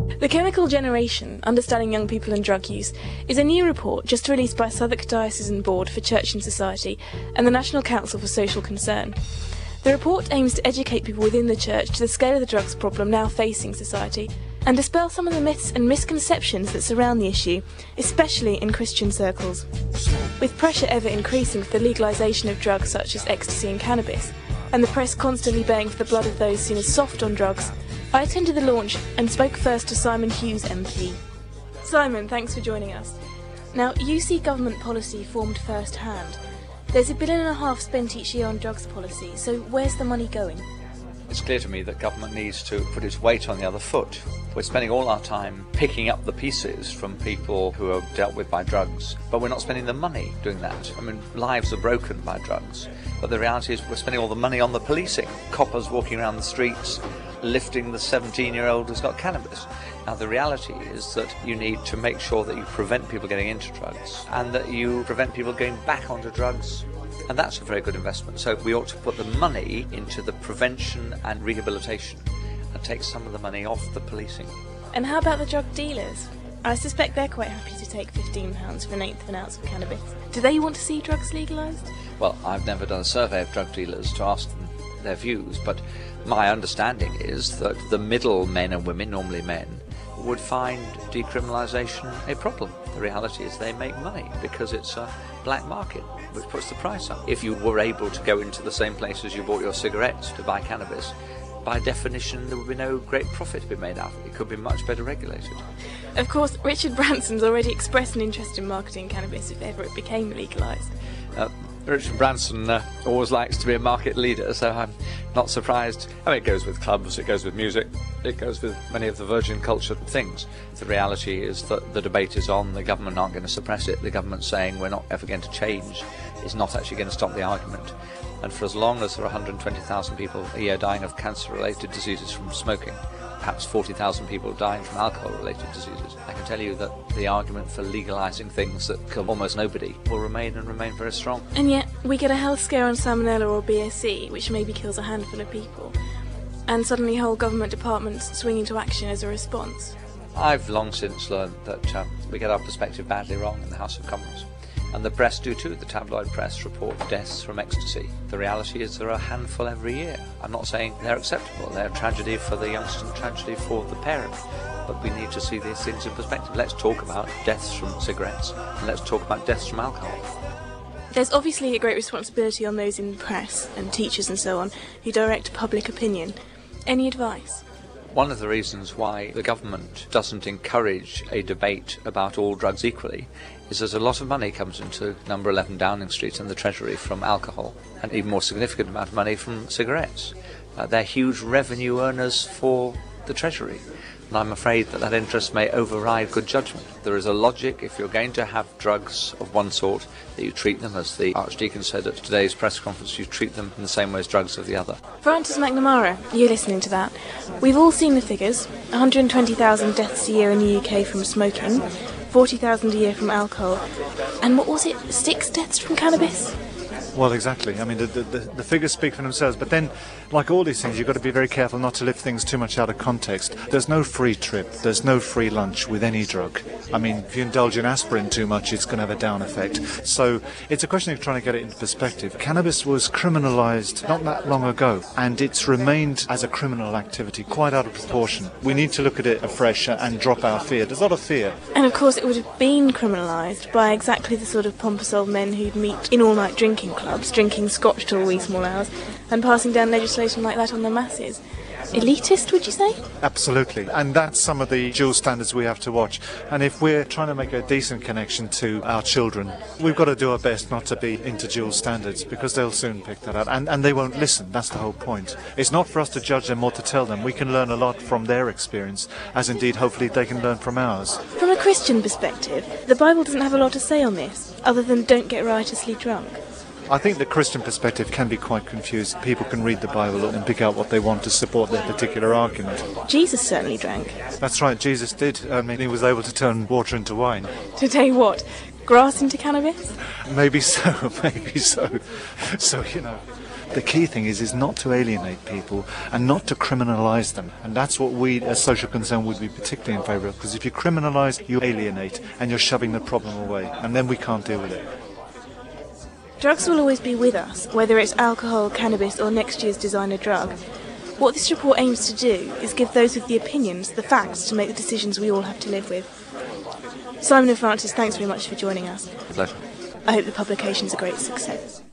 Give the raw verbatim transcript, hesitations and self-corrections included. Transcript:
The Chemical Generation, Understanding Young People and Drug Use, is a new report just released by Southwark Diocesan Board for Church and Society and the National Council for Social Concern. The report aims to educate people within the Church to the scale of the drugs problem now facing society and dispel some of the myths and misconceptions that surround the issue, especially in Christian circles. With pressure ever increasing for the legalisation of drugs such as ecstasy and cannabis, and the press constantly baying for the blood of those seen as soft on drugs, I attended the launch and spoke first to Simon Hughes M P. Simon, thanks for joining us. Now, you see government policy formed first hand. There's a billion and a half spent each year on drugs policy, so where's the money going? It's clear to me that government needs to put its weight on the other foot. We're spending all our time picking up the pieces from people who are dealt with by drugs, but we're not spending the money doing that. I mean, lives are broken by drugs, but the reality is we're spending all the money on the policing. Coppers walking around the streets, lifting the seventeen-year-old who's got cannabis. Now, the reality is that you need to make sure that you prevent people getting into drugs and that you prevent people going back onto drugs. And that's a very good investment. So we ought to put the money into the prevention and rehabilitation and take some of the money off the policing. And how about the drug dealers? I suspect they're quite happy to take fifteen pounds for an eighth of an ounce of cannabis. Do they want to see drugs legalised? Well, I've never done a survey of drug dealers to ask them their views, but my understanding is that the middle men and women, normally men, would find decriminalisation a problem. The reality is they make money because it's a black market, which puts the price up. If you were able to go into the same places you bought your cigarettes to buy cannabis, by definition there would be no great profit to be made out of it. It could be much better regulated. Of course, Richard Branson's already expressed an interest in marketing cannabis if ever it became legalised. Uh, Richard Branson uh, always likes to be a market leader, so I'm not surprised. I mean, it goes with clubs, it goes with music, it goes with many of the virgin culture things. The reality is that the debate is on, the government aren't going to suppress it, the government saying we're not ever going to change is not actually going to stop the argument. And for as long as there are one hundred twenty thousand people a year dying of cancer-related diseases from smoking, perhaps forty thousand people dying from alcohol-related diseases, I can tell you that the argument for legalising things that kill almost nobody will remain and remain very strong. And yet, we get a health scare on salmonella or B S E, which maybe kills a handful of people, and suddenly whole government departments swing into action as a response. I've long since learned that um, we get our perspective badly wrong in the House of Commons. And the press do too. The tabloid press report deaths from ecstasy. The reality is there are a handful every year. I'm not saying they're acceptable. They're a tragedy for the youngster and a tragedy for the parent. But we need to see these things in perspective. Let's talk about deaths from cigarettes and let's talk about deaths from alcohol. There's obviously a great responsibility on those in the press and teachers and so on who direct public opinion. Any advice? One of the reasons why the government doesn't encourage a debate about all drugs equally is that a lot of money comes into number eleven Downing Street and the Treasury from alcohol, and even more significant amount of money from cigarettes. Uh, they're huge revenue earners for the Treasury, and I'm afraid that that interest may override good judgment. There is a logic, if you're going to have drugs of one sort, that you treat them, as the Archdeacon said at today's press conference, you treat them in the same way as drugs of the other. Francis McNamara, you're listening to that. We've all seen the figures, one hundred twenty thousand deaths a year in the U K from smoking, forty thousand a year from alcohol, and what was it, six deaths from cannabis? Well, exactly. I mean, the, the, the figures speak for themselves, but then, like all these things, you've got to be very careful not to lift things too much out of context. There's no free trip, there's no free lunch with any drug. I mean, if you indulge in aspirin too much, it's going to have a down effect. So it's a question of trying to get it into perspective. Cannabis was criminalised not that long ago, and it's remained as a criminal activity quite out of proportion. We need to look at it afresh and drop our fear. There's a lot of fear. And of course it would have been criminalised by exactly the sort of pompous old men who'd meet in all-night drinking clubs, drinking scotch till wee small hours, and passing down legislation like that on the masses. Elitist, would you say? Absolutely, and that's some of the dual standards we have to watch. And if we're trying to make a decent connection to our children, we've got to do our best not to be into dual standards, because they'll soon pick that up, and, and they won't listen. That's the whole point. It's not for us to judge them or to tell them. We can learn a lot from their experience, as indeed hopefully they can learn from ours. From a Christian perspective, the Bible doesn't have a lot to say on this, other than don't get riotously drunk. I think the Christian perspective can be quite confused. People can read the Bible and pick out what they want to support their particular argument. Jesus certainly drank. That's right, Jesus did. I mean, he was able to turn water into wine. Today what? Grass into cannabis? Maybe so, maybe so. So, you know, The key thing is is not to alienate people and not to criminalise them. And that's what we as Social Concern would be particularly in favour of, because if you criminalise, you alienate and you're shoving the problem away, and then we can't deal with it. Drugs will always be with us, whether it's alcohol, cannabis or next year's designer drug. What this report aims to do is give those with the opinions the facts to make the decisions we all have to live with. Simon and Francis, thanks very much for joining us. Pleasure. I hope the publication is a great success.